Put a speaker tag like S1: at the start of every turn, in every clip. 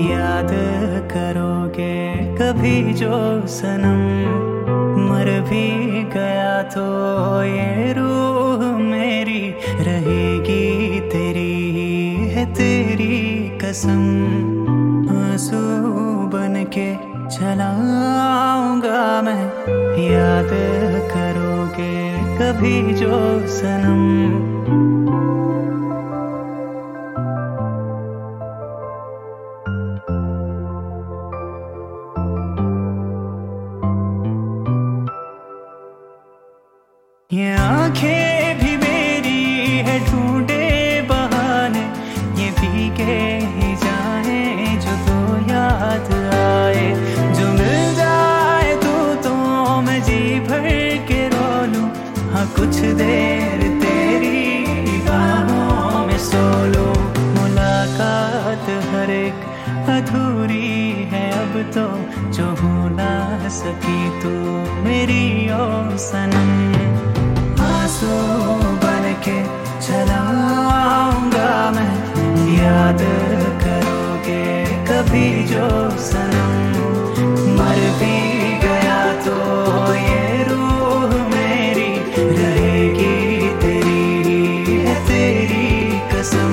S1: याद करोगे कभी जो सनम, मर भी गया तो ये रूह मेरी रहेगी तेरी ही है तेरी कसम। आंसू बन के चलाऊंगा मैं, याद करोगे कभी जो सनम। ये आंखें भी मेरी है ढूंढे बहाने, ये भीगे ही जाए जो तो याद आए। जो मिल जाए तो मैं जी भर के रो लूं, हाँ कुछ देर तेरी बाहों में सो लूं। मुलाकात हर एक अधूरी है अब तो, जो हो ना सकी तू मेरी ओ सनम। आंसू बन के चलाऊंगा मैं, याद करोगे कभी जो सनम। मर भी गया तो ये रूह मेरी रहेगी तेरी है तेरी कसम।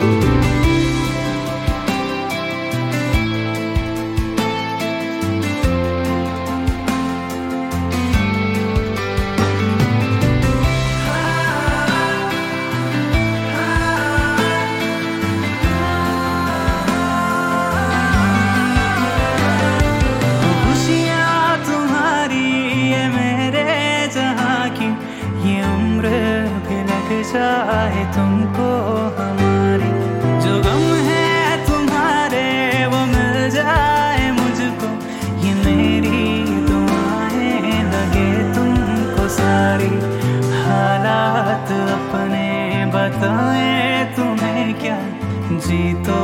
S1: चाहे तुमको हमारी, जो गम है तुम्हारे वो मिल जाए मुझको, ये मेरी दुआएं लगे तुमको सारी। हालात अपने बताए तुम्हें क्या, जी तो